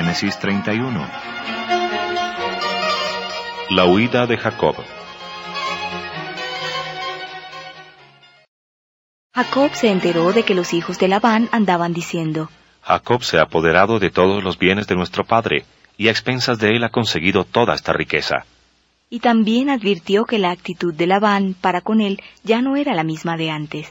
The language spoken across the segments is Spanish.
Génesis 31. La huida de Jacob. Jacob se enteró de que los hijos de Labán andaban diciendo: Jacob se ha apoderado de todos los bienes de nuestro padre, y a expensas de él ha conseguido toda esta riqueza. Y también advirtió que la actitud de Labán para con él ya no era la misma de antes.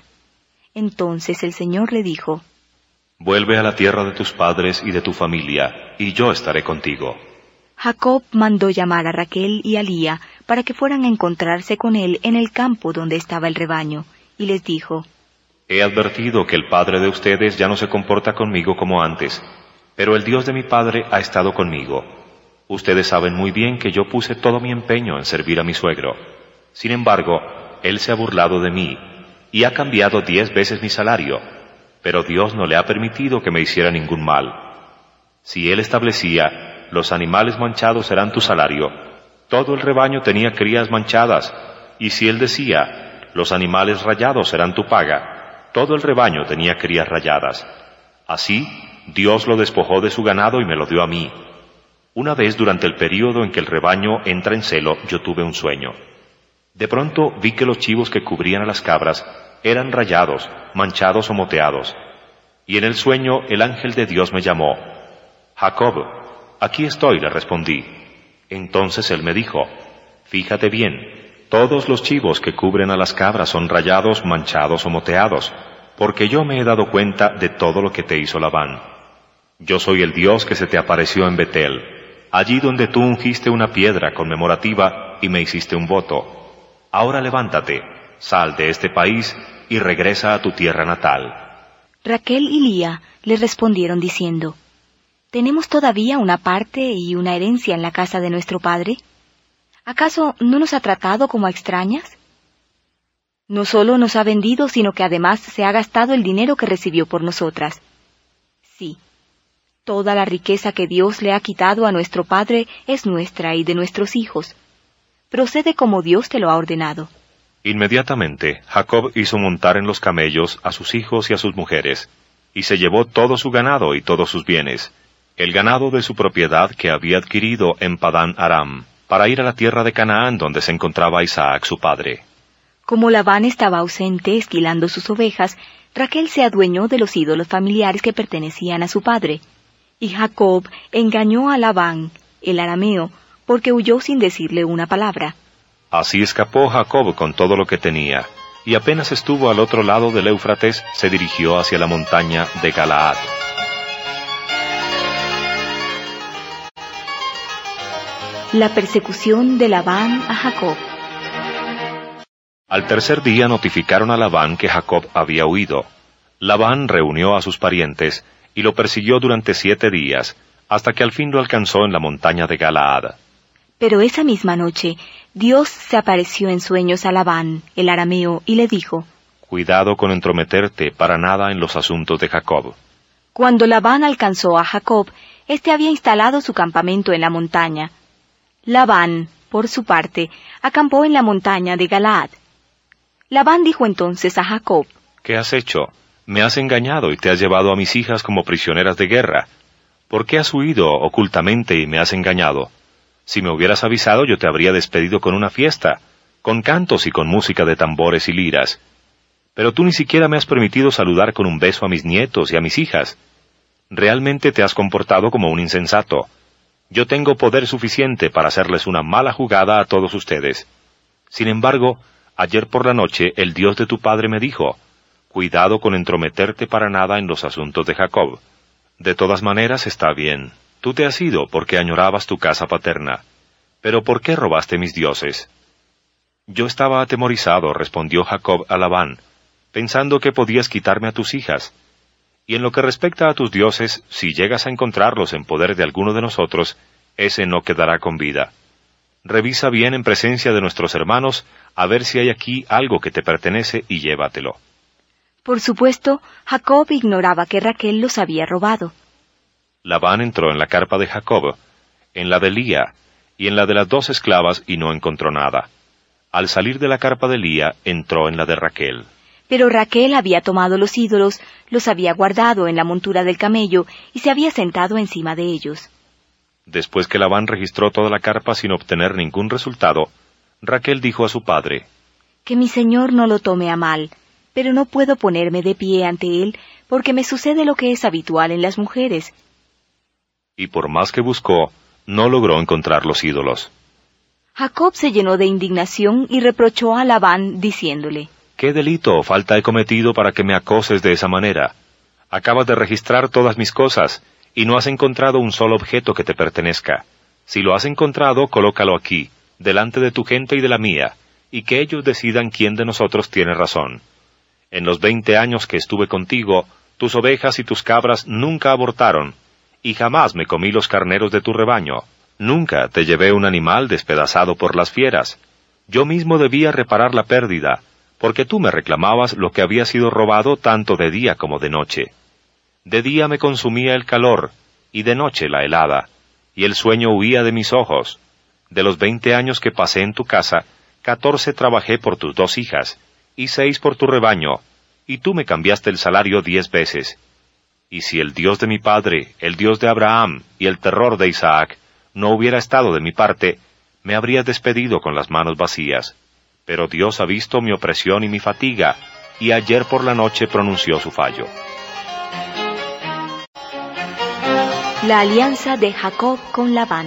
Entonces el Señor le dijo: Vuelve a la tierra de tus padres y de tu familia, y yo estaré contigo. Jacob mandó llamar a Raquel y a Lía para que fueran a encontrarse con él en el campo donde estaba el rebaño, y les dijo: He advertido que el padre de ustedes ya no se comporta conmigo como antes, pero el Dios de mi padre ha estado conmigo. Ustedes saben muy bien que yo puse todo mi empeño en servir a mi suegro. Sin embargo, él se ha burlado de mí, y ha cambiado 10 veces mi salario, pero Dios no le ha permitido que me hiciera ningún mal. Si él establecía, los animales manchados serán tu salario, todo el rebaño tenía crías manchadas, y si él decía, los animales rayados serán tu paga, todo el rebaño tenía crías rayadas. Así, Dios lo despojó de su ganado y me lo dio a mí. Una vez durante el período en que el rebaño entra en celo, yo tuve un sueño. De pronto vi que los chivos que cubrían a las cabras eran rayados, manchados o moteados. Y en el sueño el ángel de Dios me llamó. Jacob, aquí estoy, le respondí. Entonces él me dijo: Fíjate bien, todos los chivos que cubren a las cabras son rayados, manchados o moteados, porque yo me he dado cuenta de todo lo que te hizo Labán. Yo soy el Dios que se te apareció en Betel, allí donde tú ungiste una piedra conmemorativa y me hiciste un voto. Ahora levántate, sal de este país y regresa a tu tierra natal. Raquel y Lía le respondieron diciendo: ¿Tenemos todavía una parte y una herencia en la casa de nuestro padre? ¿Acaso no nos ha tratado como a extrañas? No solo nos ha vendido, sino que además se ha gastado el dinero que recibió por nosotras. Sí, toda la riqueza que Dios le ha quitado a nuestro padre es nuestra y de nuestros hijos. Procede como Dios te lo ha ordenado. Inmediatamente, Jacob hizo montar en los camellos a sus hijos y a sus mujeres, y se llevó todo su ganado y todos sus bienes, el ganado de su propiedad que había adquirido en Padán Aram, para ir a la tierra de Canaán donde se encontraba Isaac su padre. Como Labán estaba ausente esquilando sus ovejas, Raquel se adueñó de los ídolos familiares que pertenecían a su padre, y Jacob engañó a Labán, el arameo, porque huyó sin decirle una palabra. Así escapó Jacob con todo lo que tenía, y apenas estuvo al otro lado del Éufrates, se dirigió hacia la montaña de Galaad. La persecución de Labán a Jacob. Al tercer día notificaron a Labán que Jacob había huido. Labán reunió a sus parientes y lo persiguió durante 7 días, hasta que al fin lo alcanzó en la montaña de Galaad. Pero esa misma noche, Dios se apareció en sueños a Labán, el arameo, y le dijo: Cuidado con entrometerte para nada en los asuntos de Jacob. Cuando Labán alcanzó a Jacob, éste había instalado su campamento en la montaña. Labán, por su parte, acampó en la montaña de Galaad. Labán dijo entonces a Jacob: ¿Qué has hecho? Me has engañado y te has llevado a mis hijas como prisioneras de guerra. ¿Por qué has huido ocultamente y me has engañado? Si me hubieras avisado, yo te habría despedido con una fiesta, con cantos y con música de tambores y liras. Pero tú ni siquiera me has permitido saludar con un beso a mis nietos y a mis hijas. Realmente te has comportado como un insensato. Yo tengo poder suficiente para hacerles una mala jugada a todos ustedes. Sin embargo, ayer por la noche el Dios de tu padre me dijo: Cuidado con entrometerte para nada en los asuntos de Jacob. De todas maneras está bien. Tú te has ido porque añorabas tu casa paterna. Pero ¿por qué robaste mis dioses? Yo estaba atemorizado, respondió Jacob a Labán, pensando que podías quitarme a tus hijas. Y en lo que respecta a tus dioses, si llegas a encontrarlos en poder de alguno de nosotros, ese no quedará con vida. Revisa bien en presencia de nuestros hermanos, a ver si hay aquí algo que te pertenece y llévatelo. Por supuesto, Jacob ignoraba que Raquel los había robado. Labán entró en la carpa de Jacob, en la de Lía, y en la de las 2 esclavas, y no encontró nada. Al salir de la carpa de Lía, entró en la de Raquel. Pero Raquel había tomado los ídolos, los había guardado en la montura del camello y se había sentado encima de ellos. Después que Labán registró toda la carpa sin obtener ningún resultado, Raquel dijo a su padre: Que mi señor no lo tome a mal, pero no puedo ponerme de pie ante él, porque me sucede lo que es habitual en las mujeres. Y por más que buscó, no logró encontrar los ídolos. Jacob se llenó de indignación y reprochó a Labán, diciéndole: ¿Qué delito o falta he cometido para que me acoses de esa manera? Acabas de registrar todas mis cosas, y no has encontrado un solo objeto que te pertenezca. Si lo has encontrado, colócalo aquí, delante de tu gente y de la mía, y que ellos decidan quién de nosotros tiene razón. En los 20 años que estuve contigo, tus ovejas y tus cabras nunca abortaron, y jamás me comí los carneros de tu rebaño. Nunca te llevé un animal despedazado por las fieras. Yo mismo debía reparar la pérdida, porque tú me reclamabas lo que había sido robado tanto de día como de noche. De día me consumía el calor, y de noche la helada, y el sueño huía de mis ojos. De los 20 años que pasé en tu casa, 14 trabajé por tus 2 hijas, y 6 por tu rebaño, y tú me cambiaste el salario 10 veces. Y si el Dios de mi padre, el Dios de Abraham, y el terror de Isaac, no hubiera estado de mi parte, me habrías despedido con las manos vacías. Pero Dios ha visto mi opresión y mi fatiga, y ayer por la noche pronunció su fallo. La alianza de Jacob con Labán.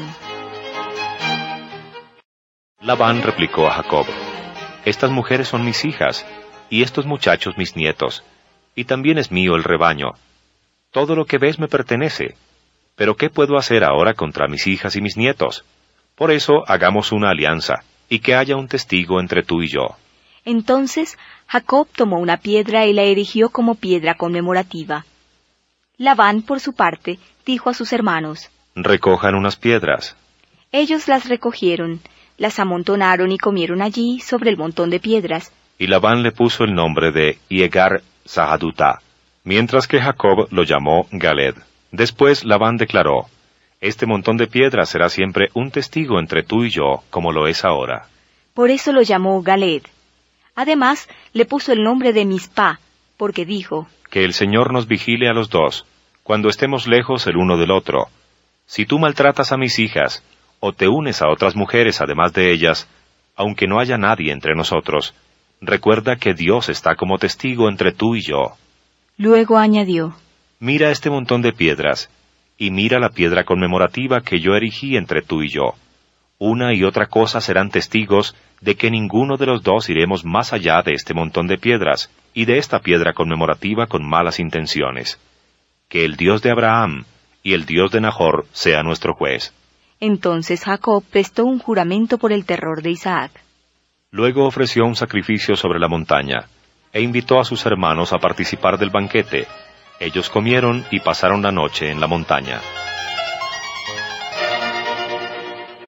Labán replicó a Jacob: Estas mujeres son mis hijas, y estos muchachos mis nietos, y también es mío el rebaño. Todo lo que ves me pertenece. Pero ¿qué puedo hacer ahora contra mis hijas y mis nietos? Por eso hagamos una alianza, y que haya un testigo entre tú y yo. Entonces Jacob tomó una piedra y la erigió como piedra conmemorativa. Labán, por su parte, dijo a sus hermanos: Recojan unas piedras. Ellos las recogieron, las amontonaron y comieron allí sobre el montón de piedras. Y Labán le puso el nombre de Iegar Sahadutá, mientras que Jacob lo llamó Galed. Después Labán declaró: Este montón de piedras será siempre un testigo entre tú y yo, como lo es ahora. Por eso lo llamó Galed. Además, le puso el nombre de Mizpá, porque dijo: Que el Señor nos vigile a los dos, cuando estemos lejos el uno del otro. Si tú maltratas a mis hijas, o te unes a otras mujeres además de ellas, aunque no haya nadie entre nosotros, recuerda que Dios está como testigo entre tú y yo. Luego añadió: Mira este montón de piedras, y mira la piedra conmemorativa que yo erigí entre tú y yo. Una y otra cosa serán testigos de que ninguno de los dos iremos más allá de este montón de piedras, y de esta piedra conmemorativa con malas intenciones. Que el Dios de Abraham y el Dios de Nahor sea nuestro juez. Entonces Jacob prestó un juramento por el terror de Isaac. Luego ofreció un sacrificio sobre la montaña, e invitó a sus hermanos a participar del banquete. Ellos comieron y pasaron la noche en la montaña.